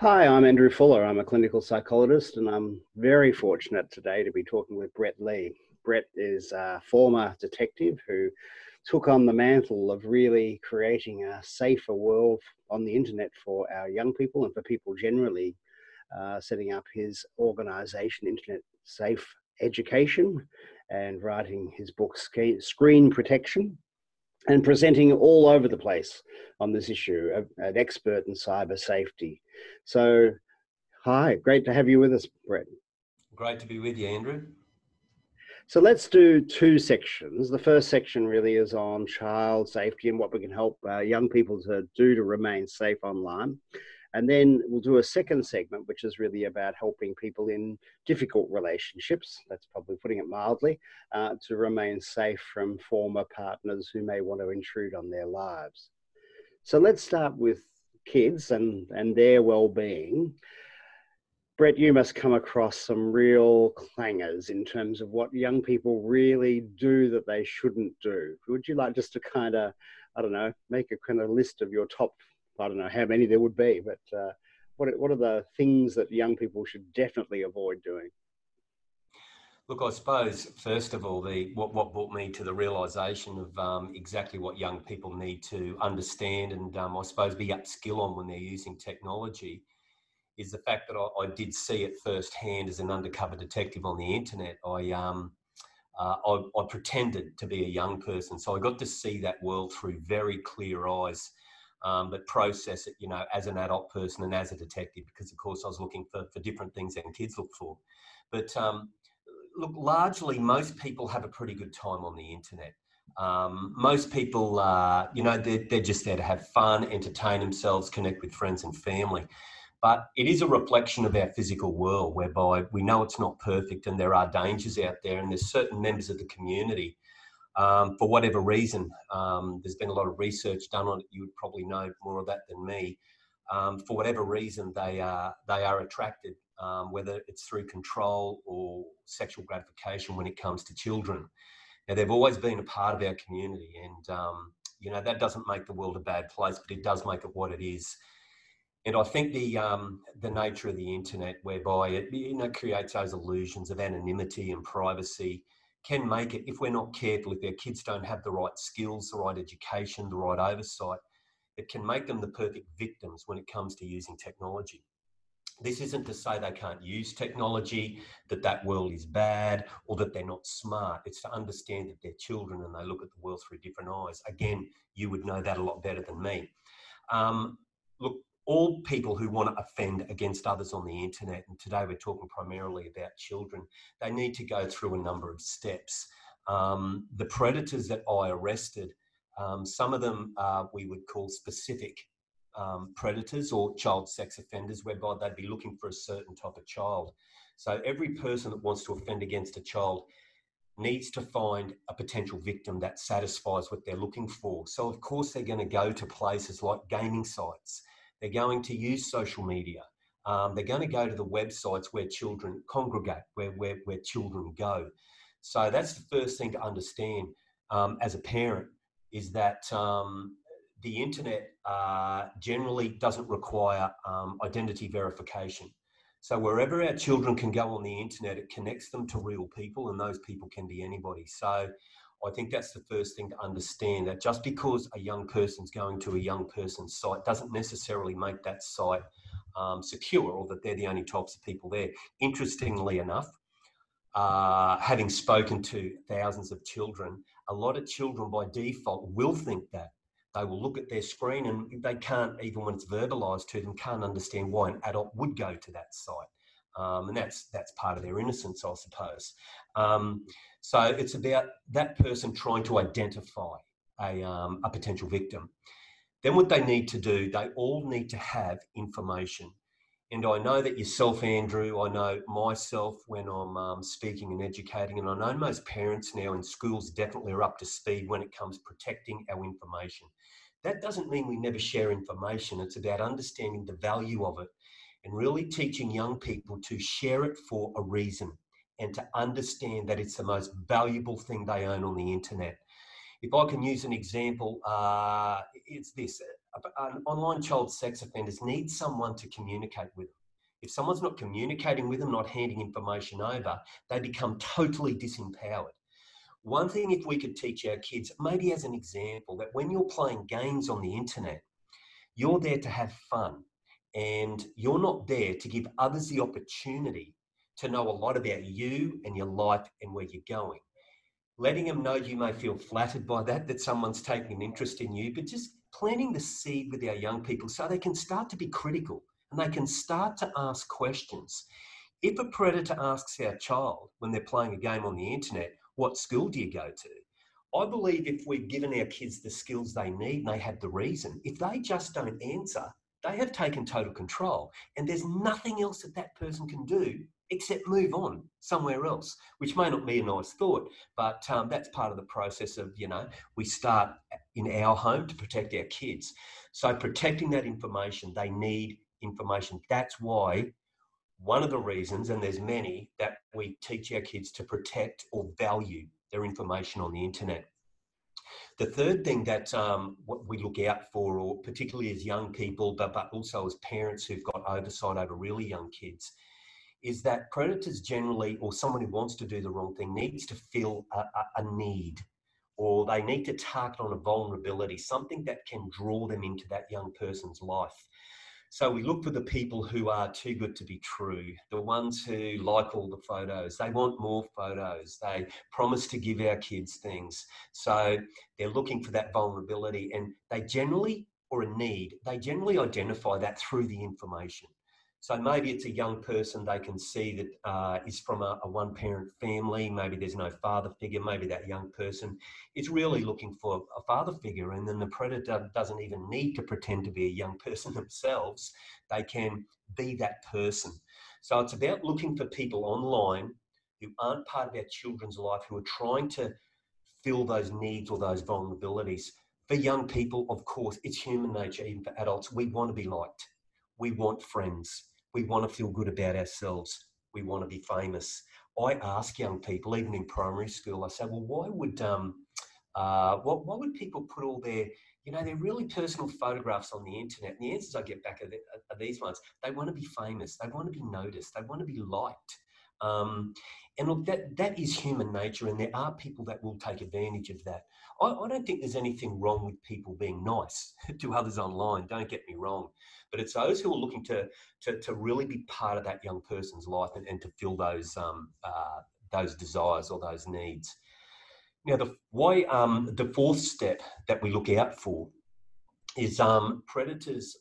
Hi, I'm Andrew Fuller. I'm a clinical psychologist, and I'm very fortunate today to be talking with Brett Lee. Brett is a former detective who took on the mantle of really creating a safer world on the internet for our young people and for people generally, setting up his organization, Internet Safe Education, and writing his book, Screen Protection, and presenting all over the place on this issue, an expert in cyber safety. So, hi, great to have you with us, Brett. Great to be with you, Andrew. So let's do two sections. The first section really is on child safety and what we can help young people to do to remain safe online. And then we'll do a second segment, which is really about helping people in difficult relationships, that's probably putting it mildly, to remain safe from former partners who may want to intrude on their lives. So let's start with kids and their well-being. Brett, you must come across some real clangers in terms of what young people really do that they shouldn't do. Would you like just to kind of, I don't know, make a kind of list of your top, I don't know how many there would be, but what are the things that young people should definitely avoid doing? Look, I suppose, first of all, what brought me to the realisation of exactly what young people need to understand and I suppose be upskill on when they're using technology is the fact that I did see it firsthand as an undercover detective on the internet. I pretended to be a young person, so I got to see that world through very clear eyes, but process it, as an adult person and as a detective, because of course I was looking for different things than kids look for. But look, largely most people have a pretty good time on the internet. Most people, they're just there to have fun, entertain themselves, connect with friends and family. But it is a reflection of our physical world whereby we know it's not perfect and there are dangers out there, and there's certain members of the community, for whatever reason, there's been a lot of research done on it. You would probably know more of that than me. For whatever reason, they are attracted, whether it's through control or sexual gratification when it comes to children. Now, they've always been a part of our community, and that doesn't make the world a bad place, but it does make it what it is. And I think the nature of the internet, whereby it creates those illusions of anonymity and privacy, can make it, if we're not careful, if our kids don't have the right skills, the right education, the right oversight, it can make them the perfect victims when it comes to using technology. This isn't to say they can't use technology, that world is bad, or that they're not smart. It's to understand that they're children and they look at the world through different eyes. Again, you would know that a lot better than me. Look, all people who want to offend against others on the internet, and today we're talking primarily about children, they need to go through a number of steps. The predators that I arrested, some of them we would call specific predators or child sex offenders, whereby they'd be looking for a certain type of child. So every person that wants to offend against a child needs to find a potential victim that satisfies what they're looking for. So of course they're going to go to places like gaming sites. They're going to use social media. They're going to go to the websites where children congregate, where children go. So that's the first thing to understand as a parent, is that the internet generally doesn't require identity verification. So wherever our children can go on the internet, it connects them to real people, and those people can be anybody. So I think that's the first thing to understand, that just because a young person's going to a young person's site doesn't necessarily make that site secure, or that they're the only types of people there. Interestingly enough, having spoken to thousands of children, a lot of children by default will think that. They will look at their screen and they can't, even when it's verbalised to them, can't understand why an adult would go to that site. And that's part of their innocence, I suppose. So it's about that person trying to identify a potential victim. Then what they need to do, they all need to have information. And I know that yourself, Andrew, I know myself when I'm speaking and educating, and I know most parents now in schools definitely are up to speed when it comes to protecting our information. That doesn't mean we never share information. It's about understanding the value of it and really teaching young people to share it for a reason and to understand that it's the most valuable thing they own on the internet. If I can use an example, it's this. an online child sex offenders need someone to communicate with them. If someone's not communicating with them, not handing information over, they become totally disempowered. One thing, if we could teach our kids, maybe as an example, that when you're playing games on the internet, you're there to have fun, and you're not there to give others the opportunity to know a lot about you and your life and where you're going. Letting them know you may feel flattered by that someone's taking an interest in you, but just planting the seed with our young people so they can start to be critical and they can start to ask questions. If a predator asks our child when they're playing a game on the internet, what school do you go to? I believe if we've given our kids the skills they need and they have the reason, if they just don't answer, they have taken total control. And there's nothing else that person can do except move on somewhere else, which may not be a nice thought, but that's part of the process of, we start in our home to protect our kids. So protecting that information, they need information. That's why one of the reasons, and there's many, that we teach our kids to protect or value their information on the internet. The third thing that what we look out for, or particularly as young people, but also as parents who've got oversight over really young kids, is that predators generally, or someone who wants to do the wrong thing, needs to feel a need, or they need to target on a vulnerability, something that can draw them into that young person's life. So we look for the people who are too good to be true, the ones who like all the photos. They want more photos. They promise to give our kids things. So they're looking for that vulnerability, and they generally, or a need, they generally identify that through the information. So maybe it's a young person they can see that is from a one-parent family. Maybe there's no father figure. Maybe that young person is really looking for a father figure, and then the predator doesn't even need to pretend to be a young person themselves. They can be that person. So it's about looking for people online who aren't part of our children's life, who are trying to fill those needs or those vulnerabilities. For young people, of course, it's human nature. Even for adults, we want to be liked. We want friends. We want to feel good about ourselves. We want to be famous. I ask young people, even in primary school, I say, well, why would people put all their, their really personal photographs on the internet? And the answers I get back are these ones. They want to be famous. They want to be noticed. They want to be liked. And look, that is human nature, and there are people that will take advantage of that. I don't think there's anything wrong with people being nice to others online, don't get me wrong. But it's those who are looking to really be part of that young person's life and to fill those desires or those needs. Now, the fourth step that we look out for is predators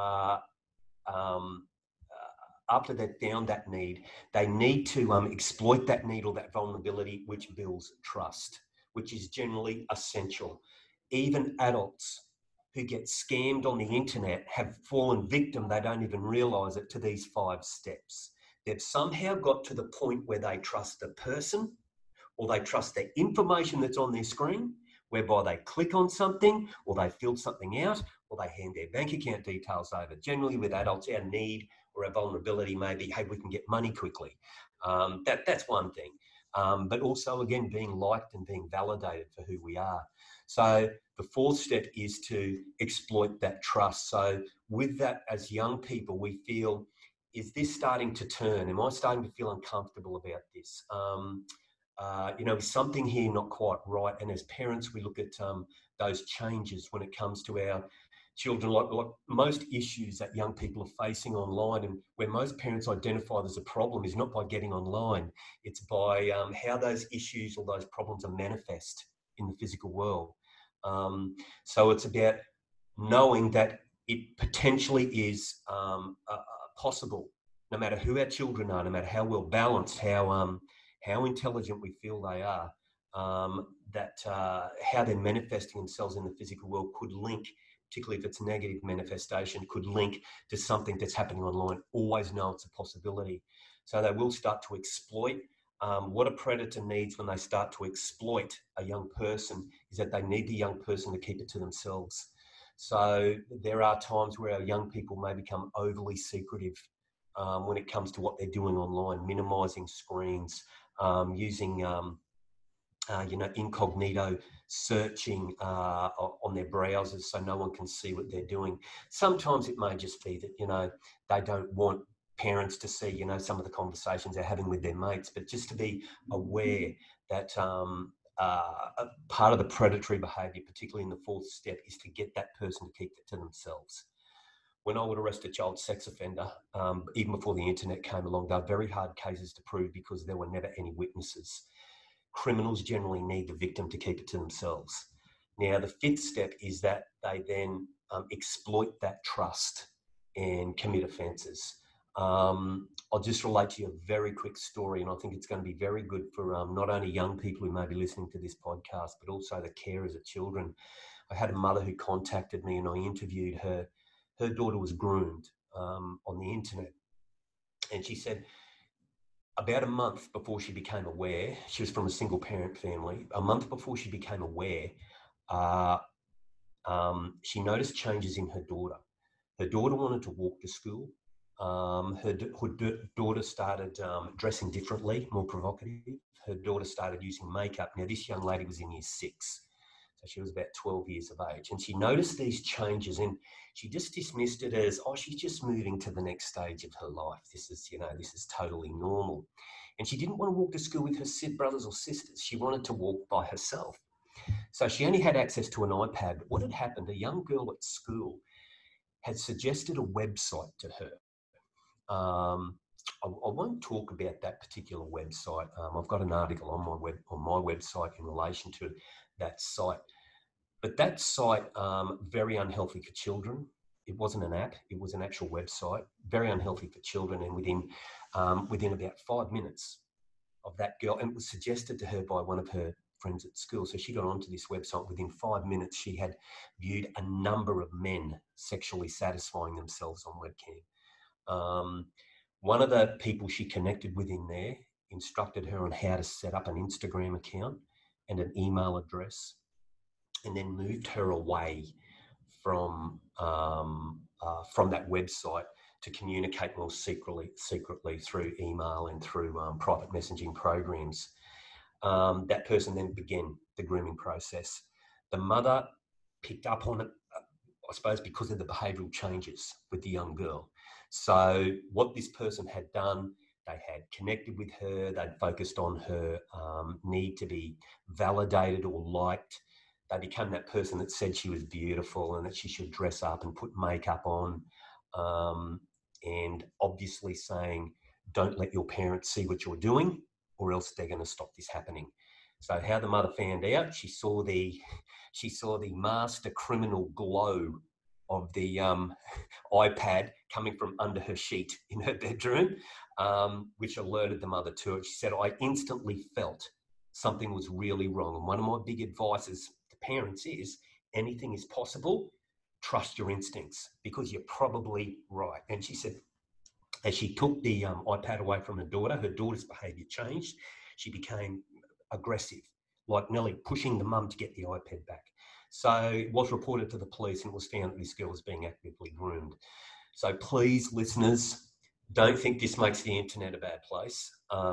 after they've found that need, they need to exploit that need or that vulnerability, which builds trust, which is generally essential. Even adults who get scammed on the internet have fallen victim, they don't even realise it, to these 5 steps. They've somehow got to the point where they trust the person, or they trust the information that's on their screen, whereby they click on something, or they fill something out, or they hand their bank account details over. Generally with adults, our need or our vulnerability may be, hey, we can get money quickly. That's one thing. But also, again, being liked and being validated for who we are. So the 4th step is to exploit that trust. So with that, as young people, we feel, is this starting to turn? Am I starting to feel uncomfortable about this? Something here not quite right. And as parents, we look at those changes when it comes to our children, like most issues that young people are facing online, and where most parents identify there's a problem is not by getting online, it's by how those issues or those problems are manifest in the physical world. So it's about knowing that it potentially is possible, no matter who our children are, no matter how well balanced, how intelligent we feel they are, that how they're manifesting themselves in the physical world could link, particularly if it's a negative manifestation, could link to something that's happening online. Always know it's a possibility. So they will start to exploit. What a predator needs when they start to exploit a young person is that they need the young person to keep it to themselves. So there are times where our young people may become overly secretive when it comes to what they're doing online, minimising screens, using incognito searching on their browsers so no one can see what they're doing. Sometimes it may just be that, they don't want parents to see, some of the conversations they're having with their mates, but just to be aware that part of the predatory behaviour, particularly in the fourth step, is to get that person to keep it to themselves. When I would arrest a child sex offender, even before the internet came along, they were very hard cases to prove because there were never any witnesses. Criminals generally need the victim to keep it to themselves. Now, the fifth step is that they then exploit that trust and commit offences. I'll just relate to you a very quick story, and I think it's going to be very good for not only young people who may be listening to this podcast, but also the carers of children. I had a mother who contacted me and I interviewed her. Her daughter was groomed on the internet, and she said, about a month before she became aware, she was from a single parent family, a month before she became aware, she noticed changes in her daughter. Her daughter wanted to walk to school. Her daughter started dressing differently, more provocative. Her daughter started using makeup. Now, this young lady was in year 6. So she was about 12 years of age. And she noticed these changes and she just dismissed it as, she's just moving to the next stage of her life. This is totally normal. And she didn't want to walk to school with her brothers or sisters. She wanted to walk by herself. So she only had access to an iPad. What had happened, a young girl at school had suggested a website to her. I won't talk about that particular website. I've got an article on my website in relation to that site. But that site, very unhealthy for children. It wasn't an app; it was an actual website. Very unhealthy for children. And within about 5 minutes of that girl, and it was suggested to her by one of her friends at school. So she got onto this website. Within 5 minutes, she had viewed a number of men sexually satisfying themselves on webcam. One of the people she connected with in there instructed her on how to set up an Instagram account and an email address, and then moved her away from that website to communicate more secretly through email and through private messaging programs. That person then began the grooming process. The mother picked up on it, I suppose, because of the behavioural changes with the young girl. So what this person had done, they had connected with her, they'd focused on her need to be validated or liked. They became that person that said she was beautiful and that she should dress up and put makeup on, and obviously saying, don't let your parents see what you're doing or else they're going to stop this happening. So how the mother found out, she saw the master criminal glow of the iPad coming from under her sheet in her bedroom, which alerted the mother to it. She said, I instantly felt something was really wrong. And one of my big advices to parents is, anything is possible, trust your instincts because you're probably right. And she said, as she took the iPad away from her daughter's behaviour changed. She became aggressive, like nearly pushing the mum to get the iPad back. So it was reported to the police and it was found that this girl was being actively groomed. So please, listeners, don't think this makes the internet a bad place.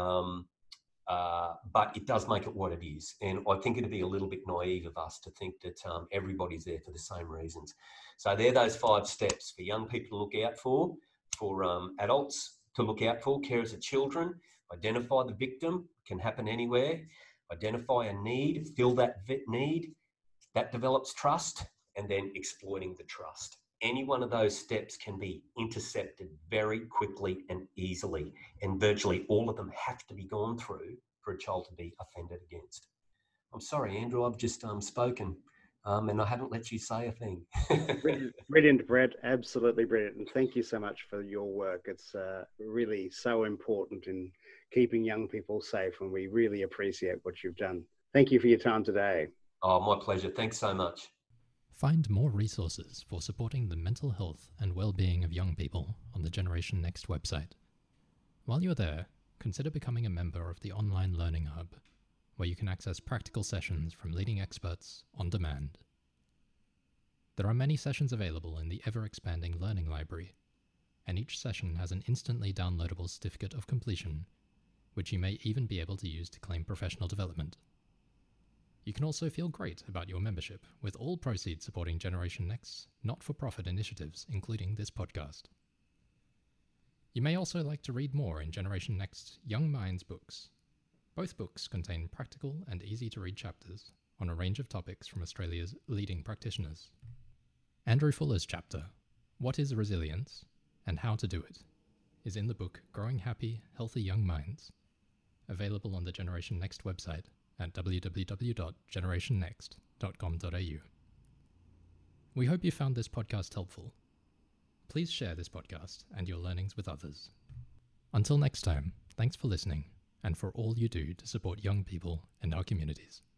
But it does make it what it is. And I think it'd be a little bit naive of us to think that everybody's there for the same reasons. So they're those 5 steps for young people to look out for adults to look out for, carers of children. Identify the victim, can happen anywhere. Identify a need, fill that need. That develops trust, and then exploiting the trust. Any one of those steps can be intercepted very quickly and easily, and virtually all of them have to be gone through for a child to be offended against. I'm sorry, Andrew, I've just spoken and I haven't let you say a thing. Brilliant, Brett. Absolutely brilliant. And thank you so much for your work. It's really so important in keeping young people safe, and we really appreciate what you've done. Thank you for your time today. Oh, my pleasure. Thanks so much. Find more resources for supporting the mental health and well-being of young people on the Generation Next website. While you're there, consider becoming a member of the Online Learning Hub, where you can access practical sessions from leading experts on demand. There are many sessions available in the ever-expanding Learning Library, and each session has an instantly downloadable certificate of completion, which you may even be able to use to claim professional development. You can also feel great about your membership, with all proceeds supporting Generation Next's not-for-profit initiatives, including this podcast. You may also like to read more in Generation Next's Young Minds books. Both books contain practical and easy-to-read chapters on a range of topics from Australia's leading practitioners. Andrew Fuller's chapter, What is Resilience and How to Do It, is in the book Growing Happy, Healthy Young Minds, available on the Generation Next website at www.generationnext.com.au. We hope you found this podcast helpful. Please share this podcast and your learnings with others. Until next time, thanks for listening and for all you do to support young people in our communities.